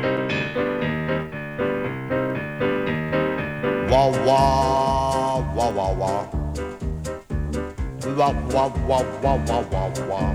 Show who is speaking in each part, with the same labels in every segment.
Speaker 1: Wah wah wah wah wah. Wah wah wah wah wah wah wah.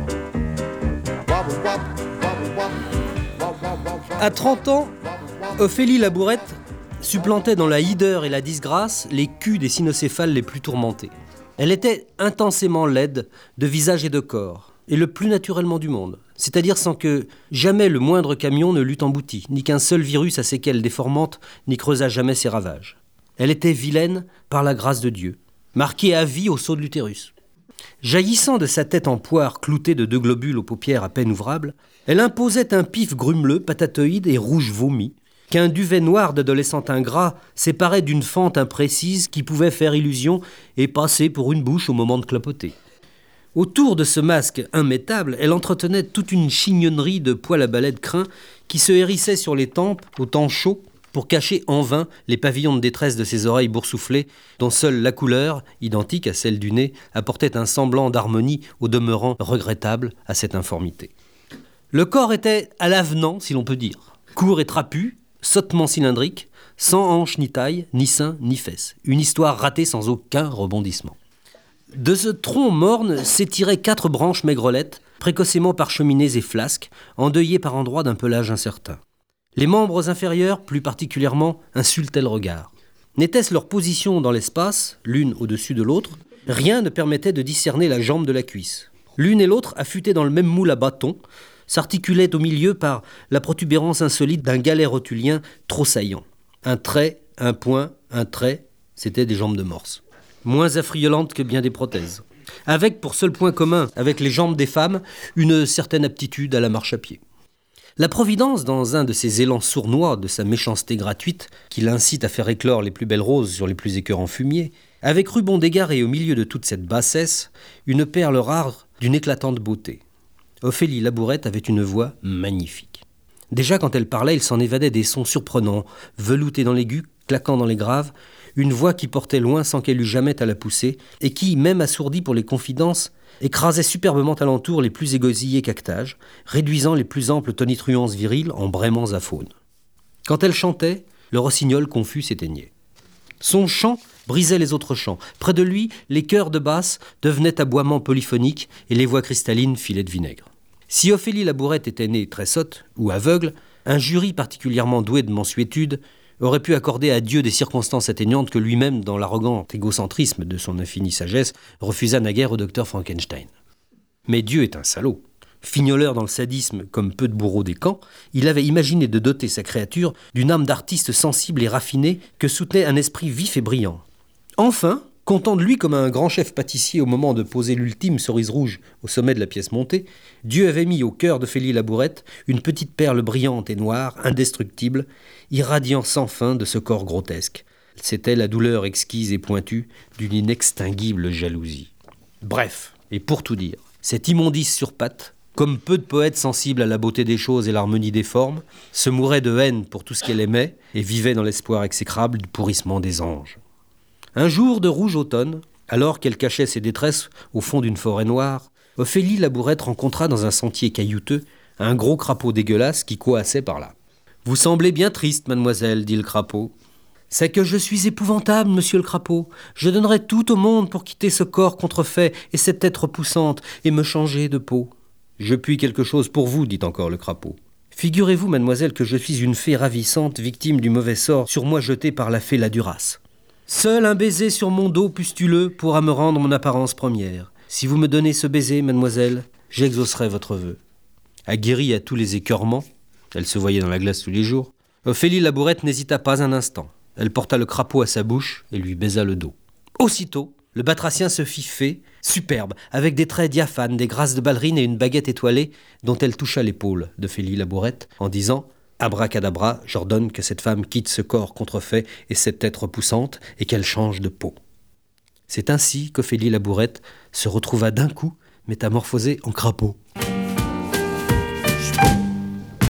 Speaker 1: Wah wah wah wah wah wah.
Speaker 2: À 30 ans, Ophélie Labourette supplantait dans la hideur et la disgrâce les culs des cynocéphales les plus tourmentés. Elle était intensément laide de visage et de corps, et le plus naturellement du monde, c'est-à-dire sans que jamais le moindre camion ne l'eût embouti, ni qu'un seul virus à séquelles déformantes n'y creusât jamais ses ravages. Elle était vilaine par la grâce de Dieu, marquée à vie au sceau de l'utérus. Jaillissant de sa tête en poire cloutée de 2 globules aux paupières à peine ouvrables, elle imposait un pif grumeleux, patatoïde et rouge vomi, qu'un duvet noir d'adolescent ingrat séparait d'une fente imprécise qui pouvait faire illusion et passer pour une bouche au moment de clapoter. Autour de ce masque immétable, elle entretenait toute une chignonnerie de poils à balai de crin qui se hérissait sur les tempes au temps chaud pour cacher en vain les pavillons de détresse de ses oreilles boursouflées, dont seule la couleur, identique à celle du nez, apportait un semblant d'harmonie au demeurant regrettable à cette informité. Le corps était à l'avenant, si l'on peut dire, court et trapu, sottement cylindrique, sans hanche ni taille, ni seins, ni fesses. Une histoire ratée sans aucun rebondissement. De ce tronc morne s'étiraient 4 branches maigrelettes, précocement parcheminées et flasques, endeuillées par endroits d'un pelage incertain. Les membres inférieurs, plus particulièrement, insultaient le regard. N'était-ce leur position dans l'espace, l'une au-dessus de l'autre, rien ne permettait de discerner la jambe de la cuisse. L'une et l'autre, affûtées dans le même moule à bâton, s'articulaient au milieu par la protubérance insolite d'un galet rotulien trop saillant. Un trait, un point, un trait, c'étaient des jambes de morse. Moins affriolantes que bien des prothèses. Avec pour seul point commun avec les jambes des femmes, une certaine aptitude à la marche à pied. La Providence, dans un de ces élans sournois de sa méchanceté gratuite, qui l'incite à faire éclore les plus belles roses sur les plus écœurants fumiers, avait cru bon d'égarer au milieu de toute cette bassesse une perle rare d'une éclatante beauté. Ophélie Labourette avait une voix magnifique. Déjà quand elle parlait, il s'en évadait des sons surprenants, veloutés dans l'aigu, claquant dans les graves, une voix qui portait loin sans qu'elle eût jamais à la pousser, et qui, même assourdie pour les confidences, écrasait superbement alentour les plus égosillés cactages, réduisant les plus amples tonitruances viriles en braiements à faune. Quand elle chantait, le rossignol confus s'éteignait. Son chant brisait les autres chants. Près de lui, les chœurs de basse devenaient aboiements polyphoniques et les voix cristallines filets de vinaigre. Si Ophélie Labourette était née très sotte ou aveugle, un jury particulièrement doué de mansuétude aurait pu accorder à Dieu des circonstances atteignantes que lui-même, dans l'arrogant égocentrisme de son infinie sagesse, refusa naguère au docteur Frankenstein. Mais Dieu est un salaud. Fignoleur dans le sadisme comme peu de bourreaux des camps, il avait imaginé de doter sa créature d'une âme d'artiste sensible et raffinée que soutenait un esprit vif et brillant. Enfin, comptant de lui comme un grand chef pâtissier au moment de poser l'ultime cerise rouge au sommet de la pièce montée, Dieu avait mis au cœur d'Ophélie Labourette une petite perle brillante et noire, indestructible, irradiant sans fin de ce corps grotesque. C'était la douleur exquise et pointue d'une inextinguible jalousie. Bref, et pour tout dire, cette immondice sur pattes, comme peu de poètes sensibles à la beauté des choses et l'harmonie des formes, se mourait de haine pour tout ce qu'elle aimait et vivait dans l'espoir exécrable du pourrissement des anges. Un jour de rouge automne, alors qu'elle cachait ses détresses au fond d'une forêt noire, Ophélie Labourette rencontra dans un sentier caillouteux un gros crapaud dégueulasse qui coassait par là. « Vous semblez bien triste, mademoiselle, dit le crapaud. »« C'est que je suis épouvantable, monsieur le crapaud. Je donnerais tout au monde pour quitter ce corps contrefait et cette tête repoussante et me changer de peau. »« Je puis quelque chose pour vous, dit encore le crapaud. Figurez-vous, mademoiselle, que je suis une fée ravissante, victime du mauvais sort sur moi jeté par la fée Ladurace. Seul un baiser sur mon dos pustuleux pourra me rendre mon apparence première. Si vous me donnez ce baiser, mademoiselle, j'exaucerai votre vœu. » Aguerrie à tous les écœurements, elle se voyait dans la glace tous les jours, Ophélie Labourette n'hésita pas un instant. Elle porta le crapaud à sa bouche et lui baisa le dos. Aussitôt, le batracien se fit fée, superbe, avec des traits diaphanes, des grâces de ballerine et une baguette étoilée dont elle toucha l'épaule d'Ophélie Labourette en disant « Abracadabra, j'ordonne que cette femme quitte ce corps contrefait et cette tête repoussante et qu'elle change de peau. » C'est ainsi qu'Ophélie Labourette se retrouva d'un coup métamorphosée en crapaud.